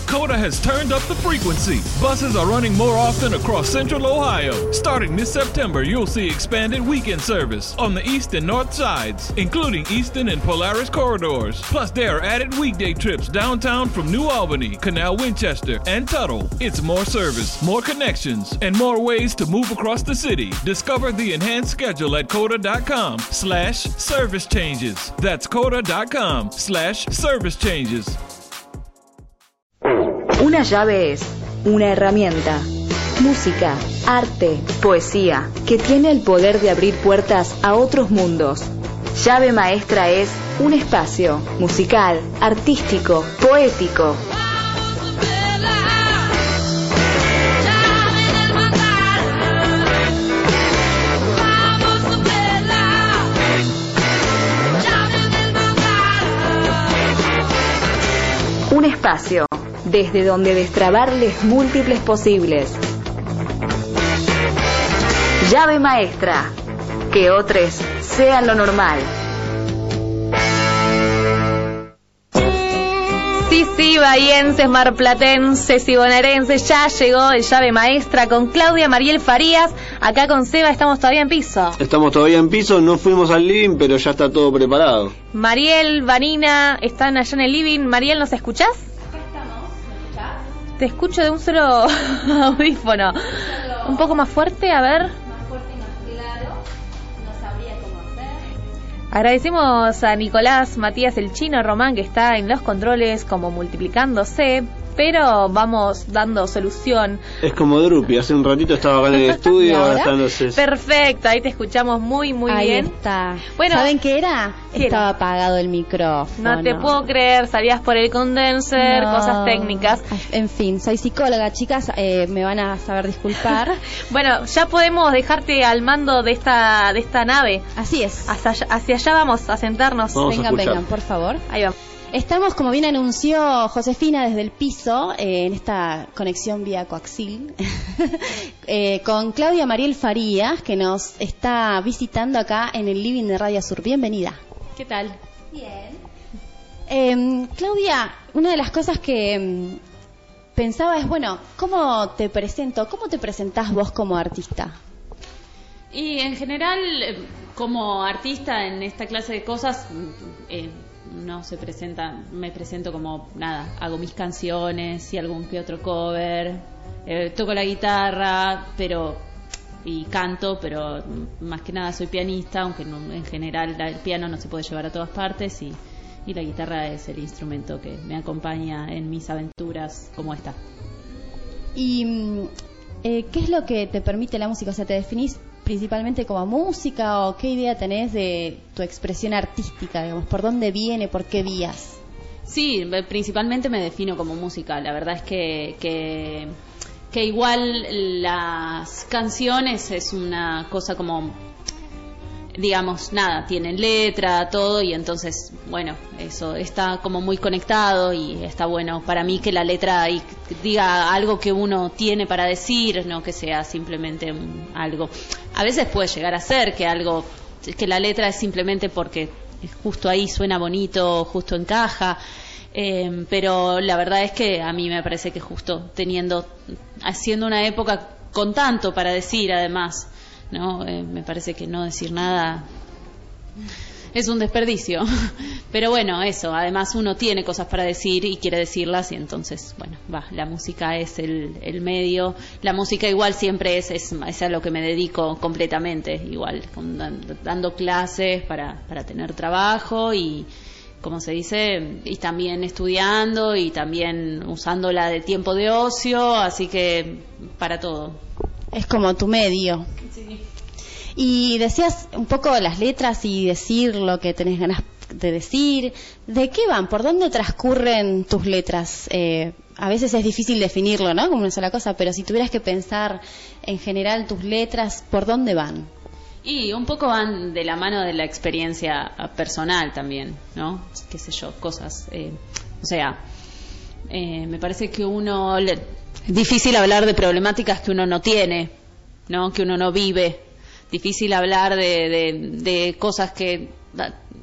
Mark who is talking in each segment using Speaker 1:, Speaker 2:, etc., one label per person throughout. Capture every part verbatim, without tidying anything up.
Speaker 1: Coda has turned up the frequency. Buses are running more often across central Ohio. Starting this September, you'll see expanded weekend service on the east and north sides, including Easton and Polaris corridors. Plus, there are added weekday trips downtown from New Albany, Canal Winchester, and Tuttle. It's more service, more connections, and more ways to move across the city. Discover the enhanced schedule at coda.com slash service changes. That's coda.com slash service changes.
Speaker 2: Una llave es una herramienta. Música, arte, poesía, que tiene el poder de abrir puertas a otros mundos. Llave maestra es un espacio musical, artístico, poético. Un espacio desde donde destrabarles múltiples posibles. Llave maestra. Que otros sean lo normal.
Speaker 3: Sí, sí, bahienses, marplatenses y bonaerenses, ya llegó el Llave Maestra con Claudia Mariel Farías. Acá con Seba estamos todavía en piso.
Speaker 4: Estamos todavía en piso, no fuimos al living, pero ya está todo preparado.
Speaker 3: Mariel, Vanina, están allá en el living. Mariel, ¿nos escuchás?
Speaker 5: Acá estamos, ¿me escuchás?
Speaker 3: Te escucho de un solo audífono. Un poco más fuerte, a ver.
Speaker 5: Más fuerte y más claro, no sabría cómo hacer.
Speaker 3: Agradecemos a Nicolás, Matías, el Chino, Román, que está en los controles como multiplicándose, pero vamos dando solución.
Speaker 4: Es como Drupi, hace un ratito estaba acá en el estudio, ahora está en los...
Speaker 3: Perfecto, ahí te escuchamos muy, muy
Speaker 6: ahí
Speaker 3: bien.
Speaker 6: Ahí está.
Speaker 3: Bueno,
Speaker 6: ¿saben qué era?
Speaker 3: ¿qué
Speaker 6: Estaba
Speaker 3: era?
Speaker 6: apagado el micrófono.
Speaker 3: No te puedo creer, salías por el condenser,
Speaker 6: no.
Speaker 3: Cosas técnicas.
Speaker 6: En fin, soy psicóloga, chicas, eh, me van a saber disculpar.
Speaker 3: Bueno, ya podemos dejarte al mando de esta de esta nave.
Speaker 6: Así es.
Speaker 3: Hacia allá, hacia allá vamos a sentarnos.
Speaker 4: Vamos
Speaker 6: vengan, vengan, por favor.
Speaker 3: Ahí vamos.
Speaker 6: Estamos, como bien anunció Josefina desde el piso, eh, en esta conexión vía coaxil, eh, con Claudia Mariel Farías, que nos está visitando acá en el living de Radio Sur. Bienvenida.
Speaker 3: ¿Qué tal?
Speaker 5: Bien.
Speaker 6: Eh, Claudia, una de las cosas que eh, pensaba es, bueno, ¿cómo te presento? ¿Cómo te presentás vos como artista?
Speaker 7: Y en general, como artista en esta clase de cosas, eh, no se presenta, me presento como nada, hago mis canciones y algún que otro cover, eh, toco la guitarra, pero y canto, pero más que nada soy pianista, aunque no, en general el piano no se puede llevar a todas partes y, y la guitarra es el instrumento que me acompaña en mis aventuras como esta.
Speaker 6: ¿Y eh, qué es lo que te permite la música? O sea, ¿te definís principalmente como música o qué idea tenés de tu expresión artística, digamos? ¿Por dónde viene? ¿Por qué vías?
Speaker 7: Sí, principalmente me defino como música. La verdad es que, que, que igual las canciones es una cosa como, digamos, nada, tienen letra, todo, y entonces, bueno, eso está como muy conectado y está bueno para mí que la letra diga algo que uno tiene para decir, no que sea simplemente algo. A veces puede llegar a ser que algo, que la letra es simplemente porque justo ahí suena bonito, justo encaja, eh, pero la verdad es que a mí me parece que justo teniendo, haciendo una época con tanto para decir además, no, eh, me parece que no decir nada es un desperdicio. Pero bueno, eso, además uno tiene cosas para decir y quiere decirlas y entonces, bueno, va, la música es el, el medio. La música igual siempre es, es, es a lo que me dedico completamente, igual, con, dando clases para, para tener trabajo y, como se dice, y también estudiando y también usándola de tiempo de ocio, así que para todo.
Speaker 6: Es como tu medio.
Speaker 7: Sí.
Speaker 6: Y decías un poco las letras y decir lo que tenés ganas de decir. ¿De qué van? ¿Por dónde transcurren tus letras? Eh, a veces es difícil definirlo, ¿no? Como una sola cosa, pero si tuvieras que pensar en general tus letras, ¿por dónde van?
Speaker 7: Y un poco van de la mano de la experiencia personal también, ¿no? Qué sé yo, cosas. Eh, o sea, eh, me parece que uno... Le, es difícil hablar de problemáticas que uno no tiene, ¿no? Que uno no vive. Difícil hablar de, de, de cosas que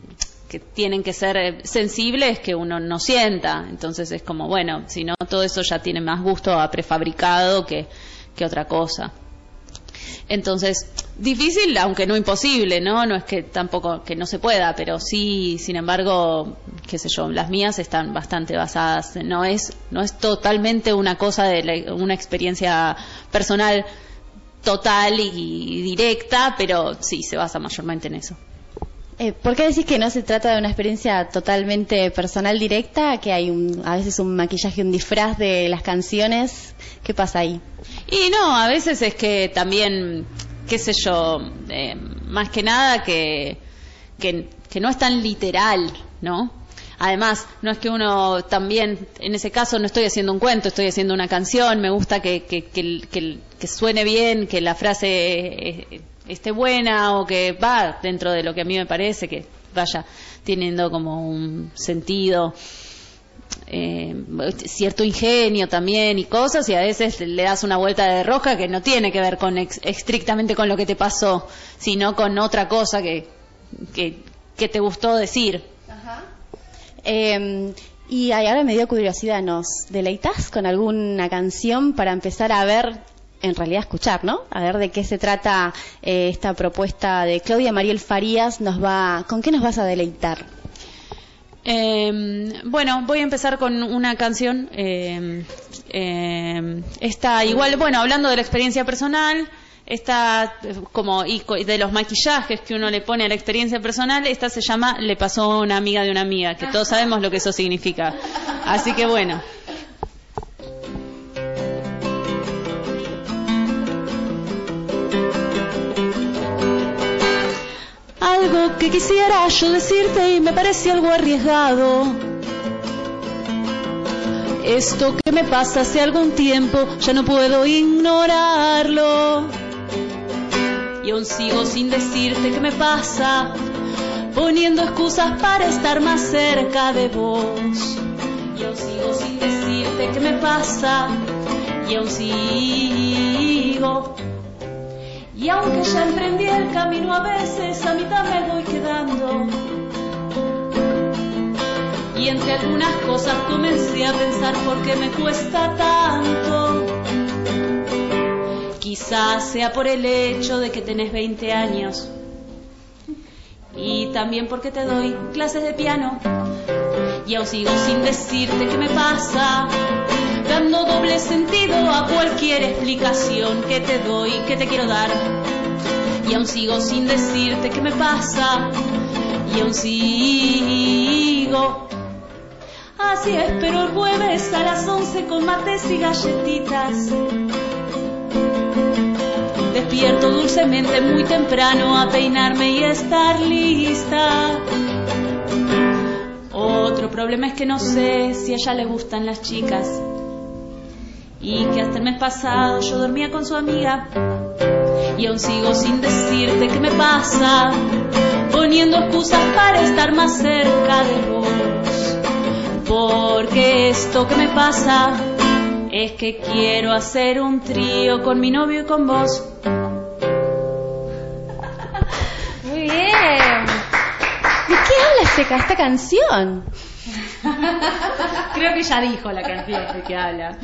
Speaker 7: que tienen que ser sensibles que uno no sienta. Entonces es como, bueno, si no, todo eso ya tiene más gusto a prefabricado que, que otra cosa. Entonces, difícil, aunque no imposible, ¿no? No es que tampoco que no se pueda, pero sí, sin embargo, qué sé yo, las mías están bastante basadas, no es no es totalmente una cosa de la, una experiencia personal total y, y directa, pero sí, se basa mayormente en eso.
Speaker 6: Eh, ¿Por qué decís que no se trata de una experiencia totalmente personal directa, que hay un, a veces un maquillaje, un disfraz de las canciones? ¿Qué pasa ahí?
Speaker 7: Y no, a veces es que también, qué sé yo, eh, más que nada que, que, que no es tan literal, ¿no? Además, no es que uno también, en ese caso no estoy haciendo un cuento, estoy haciendo una canción, me gusta que, que, que, que, que suene bien, que la frase eh, esté buena o que va dentro de lo que a mí me parece, que vaya teniendo como un sentido, eh, cierto ingenio también y cosas, y a veces le das una vuelta de rosca que no tiene que ver con ex, estrictamente con lo que te pasó, sino con otra cosa que, que, que te gustó decir.
Speaker 6: Ajá. Eh, y ahora me dio curiosidad, ¿nos deleitas con alguna canción para empezar a ver, en realidad escuchar, ¿no? A ver de qué se trata eh, esta propuesta de Claudia Mariel Farías. Nos va, ¿con qué nos vas a deleitar?
Speaker 7: Eh, bueno, voy a empezar con una canción. Eh, eh, está igual, bueno, hablando de la experiencia personal. Esta, como y de los maquillajes que uno le pone a la experiencia personal, esta se llama Le pasó a una amiga de una amiga, que todos sabemos lo que eso significa. Así que bueno. Algo que quisiera yo decirte y me parece algo arriesgado. Esto que me pasa hace algún tiempo, ya no puedo ignorarlo. Y aún sigo sin decirte qué me pasa, poniendo excusas para estar más cerca de vos. Y aún sigo sin decirte qué me pasa, y aún sigo. Y aunque ya emprendí el camino, a veces a mitad me voy quedando. Y entre algunas cosas comencé a pensar por qué me cuesta tanto. Quizás sea por el hecho de que tenés veinte años. Y también porque te doy clases de piano. Y aún sigo sin decirte qué me pasa, dando doble sentido a cualquier explicación que te doy, que te quiero dar. Y aún sigo sin decirte qué me pasa, y aún sigo. Así espero el jueves a las once con mates y galletitas. Despierto dulcemente muy temprano a peinarme y estar lista. Otro problema es que no sé si a ella le gustan las chicas, y que hasta el mes pasado yo dormía con su amiga. Y aún sigo sin decirte qué me pasa, poniendo excusas para estar más cerca de vos. Porque esto que me pasa es que quiero hacer un trío con mi novio y con vos.
Speaker 3: Muy bien.
Speaker 6: ¿De qué habla esta, esta canción?
Speaker 7: Creo que ya dijo la canción de que habla.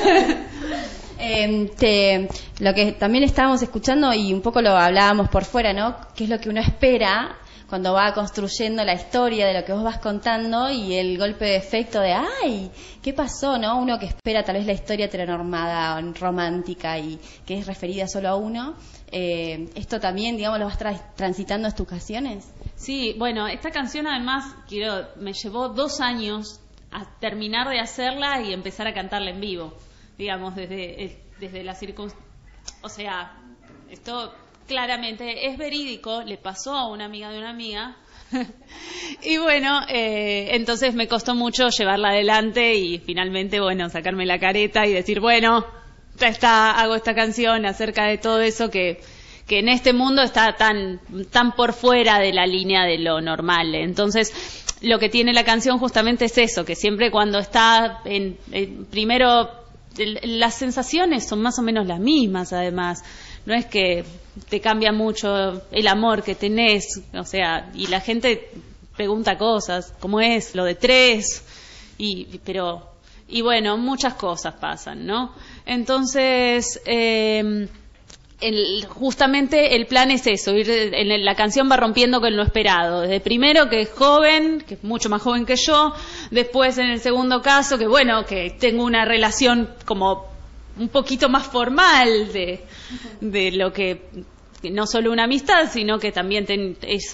Speaker 6: Eh, te, lo que también estábamos escuchando y un poco lo hablábamos por fuera, ¿no? ¿Qué es lo que uno espera cuando va construyendo la historia de lo que vos vas contando y el golpe de efecto de ¡ay! ¿Qué pasó? ¿No? Uno que espera tal vez la historia heteronormada, romántica y que es referida solo a uno. Eh, ¿Esto también, digamos, lo vas tra- transitando en tus canciones?
Speaker 7: Sí, bueno, esta canción además quiero, me llevó dos años a terminar de hacerla y empezar a cantarla en vivo, digamos, desde, desde la circunstancia. O sea, esto claramente es verídico, le pasó a una amiga de una amiga. Y bueno, eh, entonces me costó mucho llevarla adelante y finalmente, bueno, sacarme la careta y decir, bueno, ya está, hago esta canción acerca de todo eso que, que en este mundo está tan, tan por fuera de la línea de lo normal. Entonces, lo que tiene la canción justamente es eso, que siempre cuando está en, en primero, el, las sensaciones son más o menos las mismas, además. No es que te cambia mucho el amor que tenés, o sea, y la gente pregunta cosas, ¿cómo es lo de tres? Y, pero, y bueno, muchas cosas pasan, ¿no? Entonces, eh, el, justamente el plan es eso, ir en la canción va rompiendo con lo esperado, desde primero que es joven, que es mucho más joven que yo, después en el segundo caso que bueno, que tengo una relación como un poquito más formal de, de lo que, no solo una amistad, sino que también ten, eso,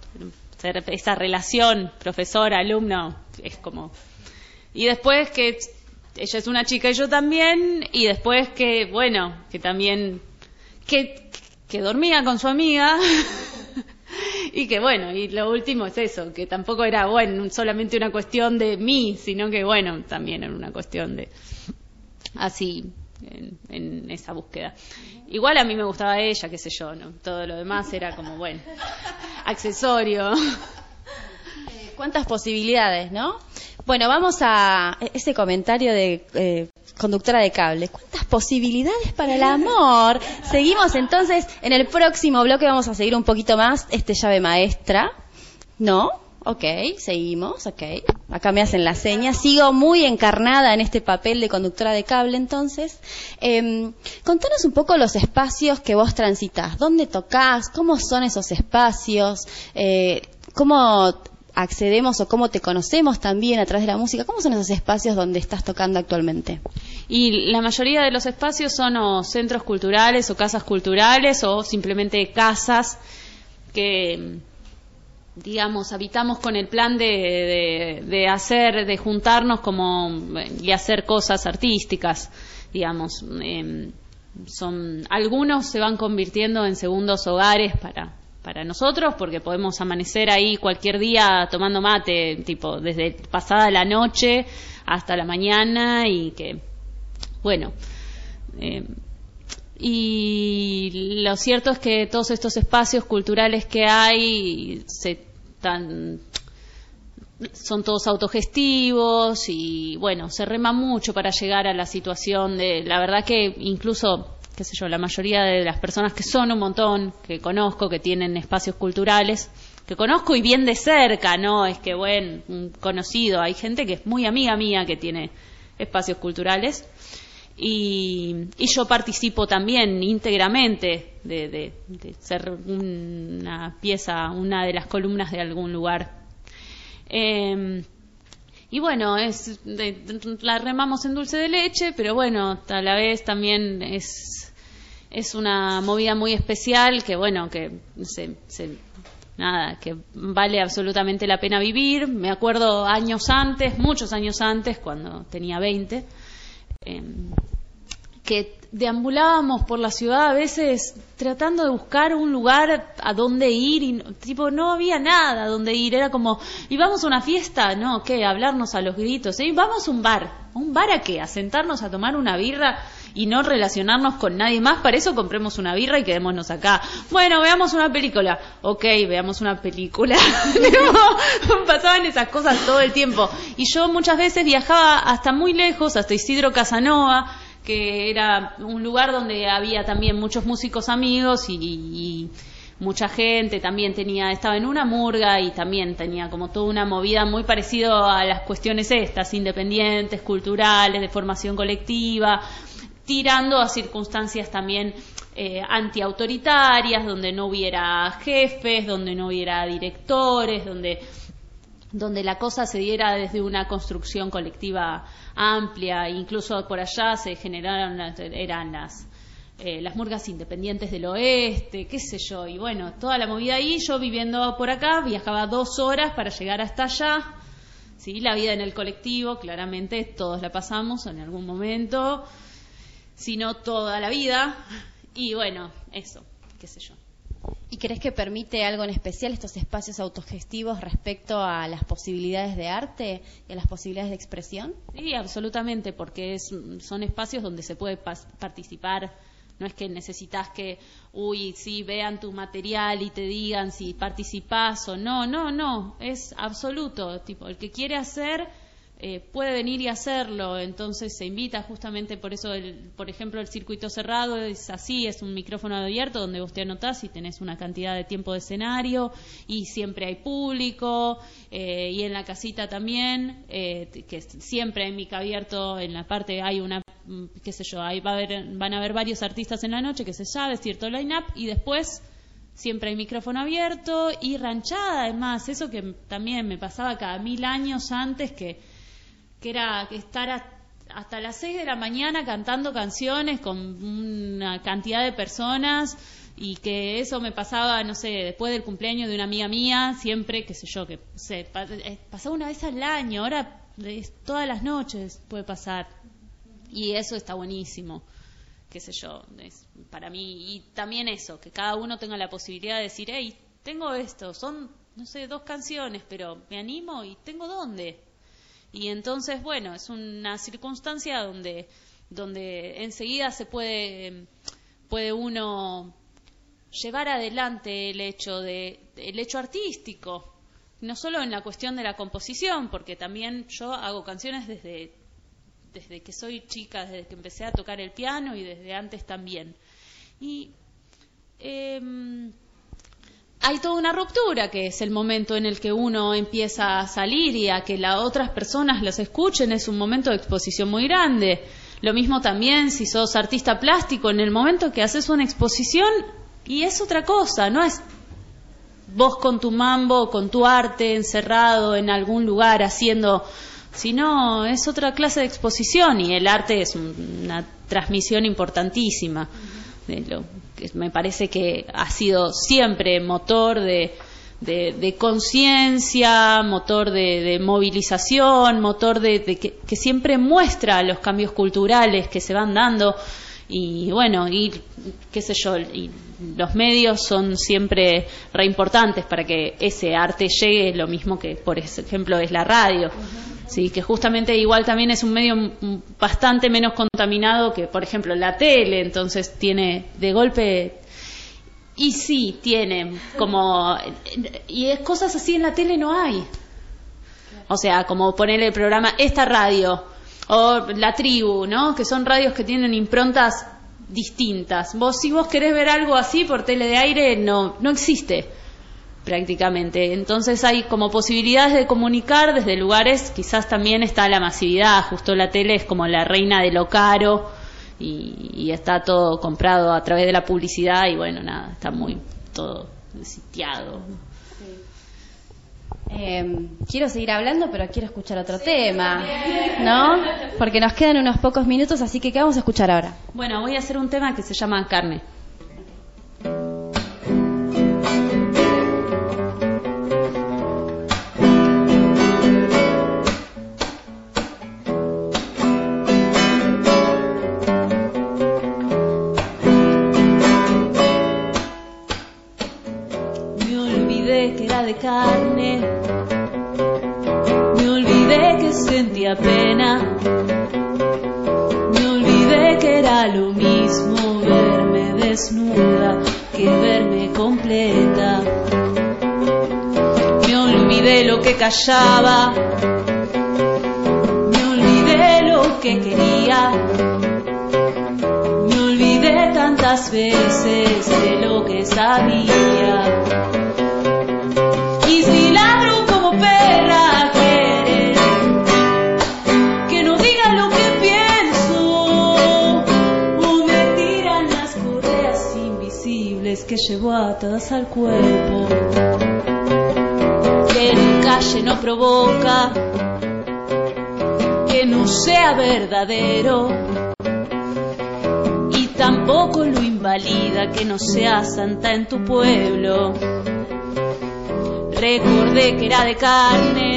Speaker 7: esa relación profesor-alumno es como, y después que ella es una chica y yo también, y después que bueno, que también Que, que dormía con su amiga y que bueno, y lo último es eso, que tampoco era bueno solamente una cuestión de mí, sino que bueno, también era una cuestión de así en, en esa búsqueda. Igual a mí me gustaba ella, qué sé yo, ¿no? Todo lo demás era como bueno, accesorio.
Speaker 6: Cuántas posibilidades, ¿no? Bueno, vamos a ese comentario de eh, conductora de cable. ¿Cuántas posibilidades para el amor? Seguimos entonces, en el próximo bloque vamos a seguir un poquito más este llave maestra. ¿No? Ok, seguimos, ok. Acá me hacen la seña. Sigo muy encarnada en este papel de conductora de cable entonces. Eh, contanos un poco los espacios que vos transitas. ¿Dónde tocás? ¿Cómo son esos espacios? Eh, ¿Cómo accedemos o cómo te conocemos también a través de la música? ¿Cómo son esos espacios donde estás tocando actualmente?
Speaker 7: Y la mayoría de los espacios son o centros culturales o casas culturales o simplemente casas que, digamos, habitamos con el plan de, de, de hacer, de juntarnos como y hacer cosas artísticas, digamos. Eh, son, algunos se van convirtiendo en segundos hogares para para nosotros, porque podemos amanecer ahí cualquier día tomando mate, tipo, desde pasada la noche hasta la mañana, y que, bueno, eh, y lo cierto es que todos estos espacios culturales que hay se tan, son todos autogestivos, y bueno, se rema mucho para llegar a la situación de, la verdad que incluso, qué sé yo, la mayoría de las personas que son un montón, que conozco, que tienen espacios culturales, que conozco y bien de cerca, ¿no? Es que, bueno, un conocido, hay gente que es muy amiga mía que tiene espacios culturales, y, y yo participo también íntegramente de, de, de ser una pieza, una de las columnas de algún lugar. Eh, Y bueno, es de, la remamos en dulce de leche, pero bueno, a la vez también es es una movida muy especial que bueno, que se, se, nada, que vale absolutamente la pena vivir. Me acuerdo años antes, muchos años antes, cuando tenía veinte, eh, que deambulábamos por la ciudad a veces tratando de buscar un lugar a donde ir y tipo no había nada a donde ir, era como, ¿y vamos a una fiesta? No, ¿qué? Hablarnos a los gritos, ¿eh? ¿Vamos a un bar? ¿A un bar a qué? ¿A sentarnos a tomar una birra y no relacionarnos con nadie más? Para eso compremos una birra y quedémonos acá. Bueno, veamos una película. Ok, veamos una película. Pasaban esas cosas todo el tiempo. Y yo muchas veces viajaba hasta muy lejos, hasta Isidro Casanova, que era un lugar donde había también muchos músicos amigos y, y mucha gente, también tenía, estaba en una murga y también tenía como toda una movida muy parecido a las cuestiones estas, independientes, culturales, de formación colectiva, tirando a circunstancias también eh, antiautoritarias, donde no hubiera jefes, donde no hubiera directores, donde donde la cosa se diera desde una construcción colectiva amplia. Incluso por allá se generaron, eran las eh, las murgas independientes del oeste, qué sé yo, y bueno, toda la movida ahí. Yo viviendo por acá, viajaba dos horas para llegar hasta allá. Sí, la vida en el colectivo, claramente todos la pasamos en algún momento, si no toda la vida, y bueno, eso, qué sé yo.
Speaker 6: ¿Y crees que permite algo en especial estos espacios autogestivos respecto a las posibilidades de arte y a las posibilidades de expresión?
Speaker 7: Sí, absolutamente, porque es, son espacios donde se puede pas- participar. No es que necesitas que, uy, sí, vean tu material y te digan si participás o no. No, no, es absoluto. Tipo, el que quiere hacer, eh, puede venir y hacerlo. Entonces se invita justamente por eso, el, por ejemplo, el circuito cerrado es así, es un micrófono abierto donde vos te anotás y tenés una cantidad de tiempo de escenario y siempre hay público, eh, y en la casita también, eh, que siempre hay mic abierto, en la parte hay una, qué sé yo, ahí va a haber, van a haber varios artistas en la noche que se llave, cierto line-up, y después siempre hay micrófono abierto y ranchada, además, eso que también me pasaba cada mil años antes, que, que era estar a, hasta las seis de la mañana cantando canciones con una cantidad de personas, y que eso me pasaba, no sé, después del cumpleaños de una amiga mía, siempre, qué sé yo, que no sé, pasaba una vez al año, ahora todas las noches puede pasar, y eso está buenísimo. Qué sé yo, es para mí. Y también eso, que cada uno tenga la posibilidad de decir, hey, tengo esto, son, no sé, dos canciones, pero me animo y tengo dónde. Y entonces, bueno, es una circunstancia donde, donde enseguida se puede, puede uno llevar adelante el hecho de, el hecho artístico, no solo en la cuestión de la composición, porque también yo hago canciones desde desde que soy chica, desde que empecé a tocar el piano y desde antes también. Y eh, hay toda una ruptura, que es el momento en el que uno empieza a salir y a que las otras personas las escuchen, es un momento de exposición muy grande. Lo mismo también si sos artista plástico, en el momento que haces una exposición, y es otra cosa, no es vos con tu mambo, con tu arte encerrado en algún lugar haciendo... sino es otra clase de exposición, y el arte es una transmisión importantísima. De lo que me parece que ha sido siempre motor de, de, de conciencia, motor de, de movilización, motor de, de que, que siempre muestra los cambios culturales que se van dando. Y bueno, y qué sé yo, y los medios son siempre re importantes para que ese arte llegue, lo mismo que, por ejemplo, es la radio. Sí, que justamente igual también es un medio bastante menos contaminado que, por ejemplo, la tele, entonces tiene de golpe, y sí, tiene como, y es cosas así en la tele no hay. O sea, como ponerle el programa Esta Radio o La Tribu, ¿no? Que son radios que tienen improntas distintas. Vos, si vos querés ver algo así por tele de aire, no, no existe prácticamente. Entonces hay como posibilidades de comunicar desde lugares, quizás también está la masividad, justo la tele es como la reina de lo caro, y, y está todo comprado a través de la publicidad, y bueno, nada, está muy todo sitiado.
Speaker 6: Eh, quiero seguir hablando, pero quiero escuchar otro sí, tema, ¿no? Porque nos quedan unos pocos minutos, así que ¿qué vamos a escuchar ahora?
Speaker 7: Bueno, voy a hacer un tema que se llama Carne. De carne, me olvidé que sentía pena, me olvidé que era lo mismo verme desnuda que verme completa, me olvidé lo que callaba, me olvidé lo que quería, me olvidé tantas veces de lo que sabía. Y si ladro como perra, quiere que no diga lo que pienso, o me tiran las correas invisibles que llevo atadas al cuerpo. Que en calle no provoca, que no sea verdadero, y tampoco lo invalida que no sea santa en tu pueblo. Recordé que era de carne,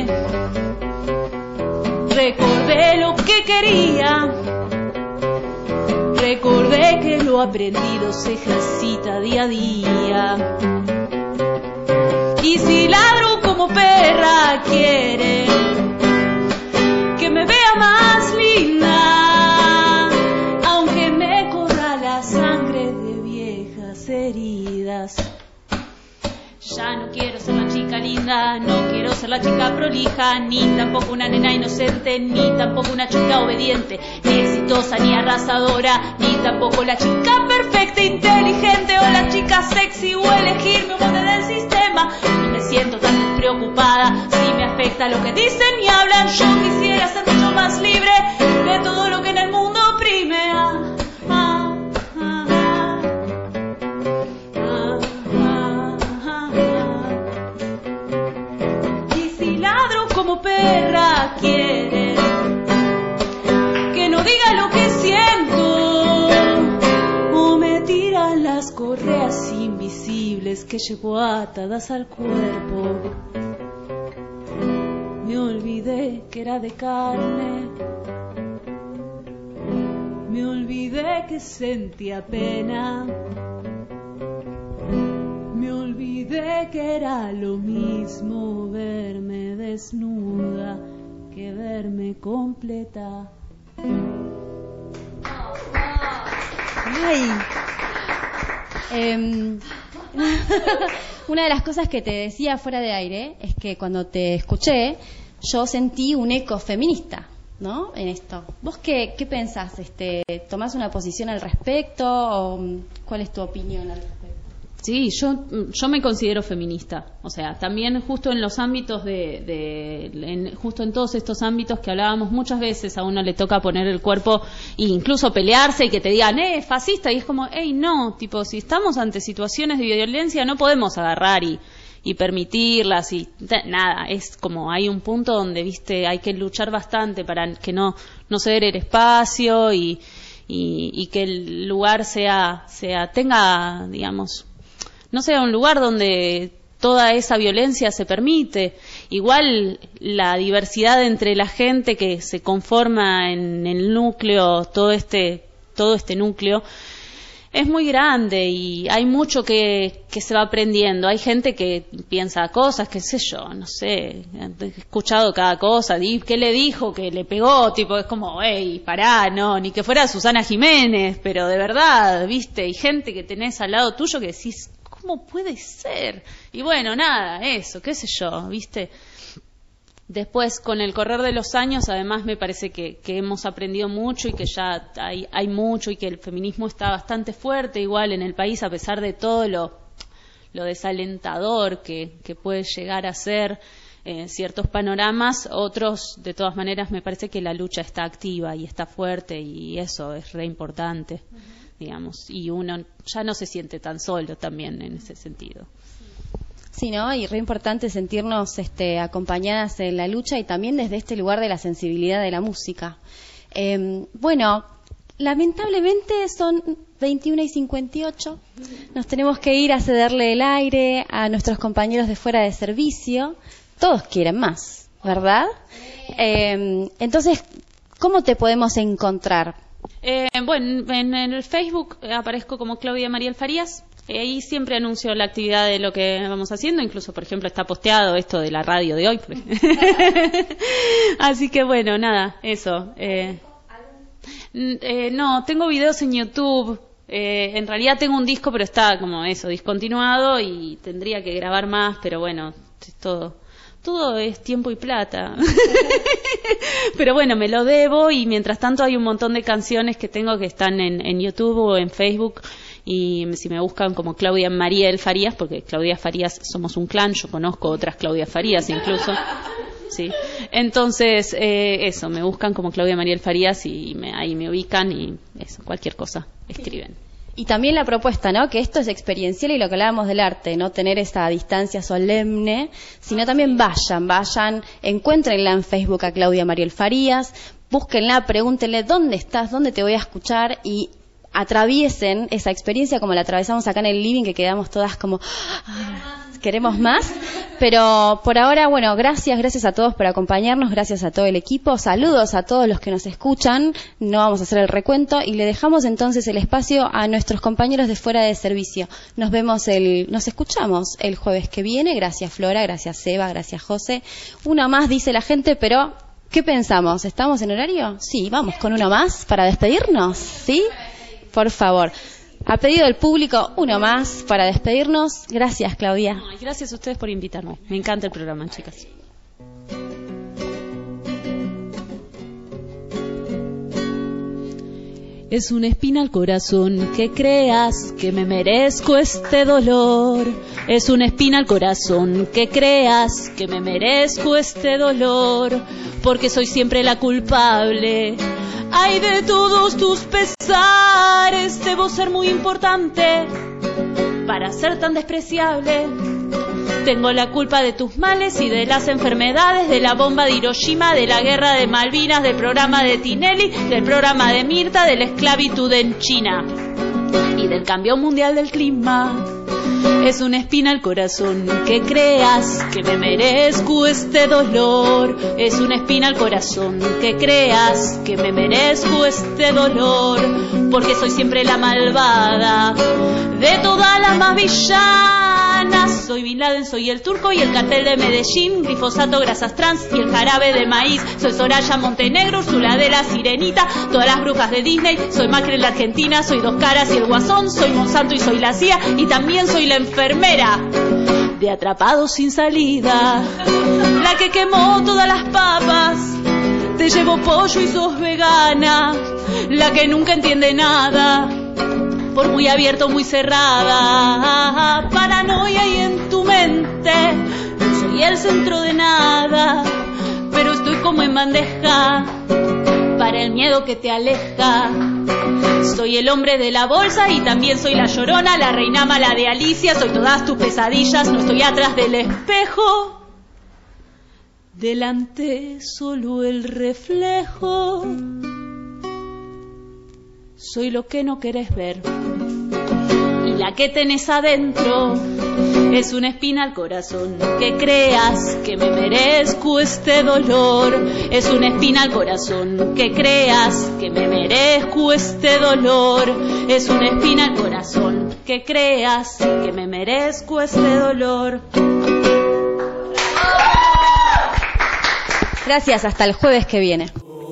Speaker 7: recordé lo que quería, recordé que lo aprendido se ejercita día a día. Y si ladro como perra, quiere que me vea más linda, aunque me corra la sangre de viejas heridas. Ya no quiero ser la chica linda, no quiero ser ser la chica prolija, ni tampoco una nena inocente, ni tampoco una chica obediente, ni exitosa, ni arrasadora, ni tampoco la chica perfecta, inteligente, o la chica sexy, o elegirme un bote del sistema. No me siento tan despreocupada si me afecta lo que dicen y hablan. Yo quisiera ser mucho más libre de todo lo que en el mundo oprime. Ah, ah, ah, ah. Ah, ah, ah, ah. Y si ladro como perra, quiere que no diga lo que siento, o me tiran las correas invisibles que llevo atadas al cuerpo. Me olvidé que era de carne, me olvidé que sentía pena, me olvidé que era lo mismo verme desnuda que verme completa.
Speaker 6: Ay. Eh, una de las cosas que te decía fuera de aire es que cuando te escuché yo sentí un eco feminista, ¿no? En esto. ¿Vos qué, qué pensás? Este, ¿tomás una posición al respecto o cuál es tu opinión al respecto?
Speaker 7: Sí, yo, yo me considero feminista, o sea, también justo en los ámbitos de, de en, justo en todos estos ámbitos que hablábamos, muchas veces a uno le toca poner el cuerpo e incluso pelearse y que te digan, eh, fascista, y es como, hey, no, tipo, si estamos ante situaciones de violencia no podemos agarrar y, y permitirlas y nada, es como hay un punto donde, viste, hay que luchar bastante para que no, no ceder el espacio y, y, y que el lugar sea, sea, tenga, digamos, no sea un lugar donde toda esa violencia se permite. Igual la diversidad entre la gente que se conforma en el núcleo, todo este, todo este núcleo, es muy grande y hay mucho que, que se va aprendiendo. Hay gente que piensa cosas, qué sé yo, no sé, he escuchado cada cosa, ¿qué le dijo? Que le pegó, tipo, es como, hey, pará, no, ni que fuera Susana Jiménez, pero de verdad, viste, hay gente que tenés al lado tuyo que decís, ¿cómo puede ser? Y bueno, nada, eso, qué sé yo, ¿viste? Después, con el correr de los años, además me parece que, que hemos aprendido mucho y que ya hay, hay mucho y que el feminismo está bastante fuerte igual en el país, a pesar de todo lo, lo desalentador que, que puede llegar a ser eh, ciertos panoramas. Otros, de todas maneras, me parece que la lucha está activa y está fuerte y eso es re importante. Uh-huh. Digamos, y uno ya no se siente tan solo también en ese sentido.
Speaker 6: Sí, ¿no? Y re importante sentirnos este, acompañadas en la lucha y también desde este lugar de la sensibilidad de la música. Eh, bueno, lamentablemente son veintiuna y cincuenta y ocho. Nos tenemos que ir a cederle el aire a nuestros compañeros de fuera de servicio. Todos quieren más, ¿verdad? Eh, entonces, ¿cómo te podemos encontrar?
Speaker 7: Eh, bueno, en, en el Facebook aparezco como Claudia Mariel Farías. Eh, ahí siempre anuncio la actividad de lo que vamos haciendo. Incluso, por ejemplo, está posteado esto de la radio de hoy. Así que bueno, nada, eso. Eh, eh, no, tengo videos en YouTube. Eh, en realidad tengo un disco, pero está como eso, discontinuado y tendría que grabar más, pero bueno, es todo. Todo es tiempo y plata. Pero bueno, me lo debo y mientras tanto hay un montón de canciones que tengo que están en, en YouTube o en Facebook y si me buscan como Claudia Mariel Farías, porque Claudia Farías somos un clan, yo conozco otras Claudia Farías incluso. Sí. Entonces, eh, eso, me buscan como Claudia Mariel Farías y me, ahí me ubican y eso, cualquier cosa, escriben.
Speaker 6: Y también la propuesta, ¿no? Que esto es experiencial y lo que hablábamos del arte, no tener esa distancia solemne, sino también vayan, vayan, encuéntrenla en Facebook a Claudia Mariel Farías, búsquenla, pregúntenle dónde estás, dónde te voy a escuchar y atraviesen esa experiencia como la atravesamos acá en el living, que quedamos todas como... Ah, queremos más, pero por ahora, bueno, gracias, gracias a todos por acompañarnos, gracias a todo el equipo, saludos a todos los que nos escuchan, no vamos a hacer el recuento y le dejamos entonces el espacio a nuestros compañeros de fuera de servicio. Nos vemos el, nos escuchamos el jueves que viene, gracias Flora, gracias Seba, gracias José. Uno más dice la gente, pero ¿qué pensamos? ¿Estamos en horario? Sí, vamos con uno más para despedirnos, ¿sí? Por favor. A pedido del público, uno más para despedirnos. Gracias, Claudia.
Speaker 7: No, gracias a ustedes por invitarme. Me encanta el programa, chicas. Es una espina al corazón que creas que me merezco este dolor. Es una espina al corazón que creas que me merezco este dolor. Porque soy siempre la culpable. Ay, de todos tus pesares, debo ser muy importante para ser tan despreciable. Tengo la culpa de tus males y de las enfermedades, de la bomba de Hiroshima, de la guerra de Malvinas, del programa de Tinelli, del programa de Mirta, de la esclavitud en China y del cambio mundial del clima. Es una espina al corazón que creas que me merezco este dolor. Es una espina al corazón que creas que me merezco este dolor. Porque soy siempre la malvada de todas las más villanas. Soy Bin Laden, soy el turco y el cartel de Medellín, glifosato, grasas trans y el jarabe de maíz. Soy Soraya Montenegro, Úrsula de la Sirenita, todas las brujas de Disney. Soy Macri en la Argentina, soy Dos Caras y el Guasón. Soy Monsanto y soy la C I A y también soy la enfermera de Atrapados sin salida, la que quemó todas las papas. Te llevo pollo y sos vegana, la que nunca entiende nada, por muy abierto o muy cerrada. Paranoia y en tu mente, no soy el centro de nada, pero estoy como en bandeja para el miedo que te aleja. Soy el hombre de la bolsa y también soy la llorona, la reina mala de Alicia. Soy todas tus pesadillas, no estoy atrás del espejo. Delante solo el reflejo. Soy lo que no querés ver y la que tenés adentro. Es una espina al corazón que creas que me merezco este dolor. Es una espina al corazón que creas que me merezco este dolor. Es una espina al corazón que creas que me merezco este dolor.
Speaker 6: Gracias, hasta el jueves que viene.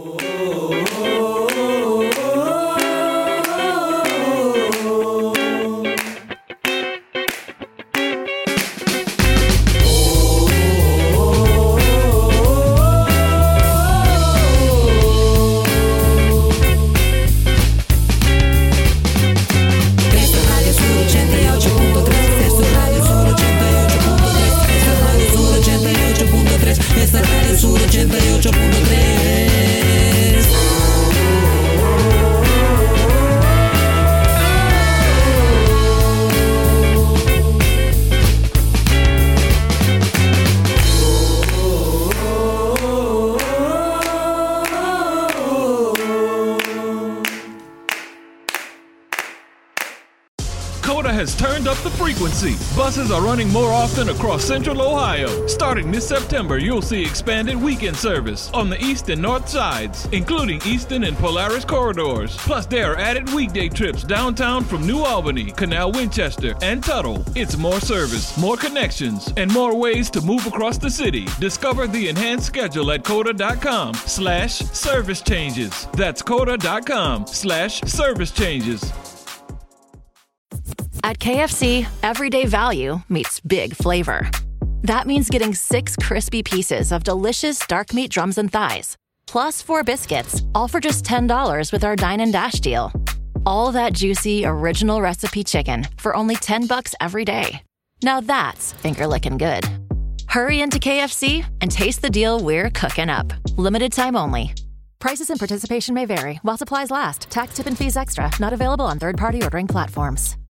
Speaker 1: Coda has turned up the frequency. Buses are running more often across Central Ohio. Starting this September, you'll see expanded weekend service on the east and north sides, including Easton and Polaris corridors. Plus, there are added weekday trips downtown from New Albany, Canal Winchester, and Tuttle. It's more service, more connections, and more ways to move across the city. Discover the enhanced schedule at coda.com slash service changes. That's coda.com slash service changes.
Speaker 8: At K F C, everyday value meets big flavor. That means getting six crispy pieces of delicious dark meat drums and thighs, plus four biscuits, all for just ten dollars with our Dine and Dash deal. All that juicy, original recipe chicken for only ten bucks every day. Now that's finger-licking good. Hurry into K F C and taste the deal we're cooking up. Limited time only. Prices and participation may vary while supplies last. Tax, tip, and fees extra. Not available on third-party ordering platforms.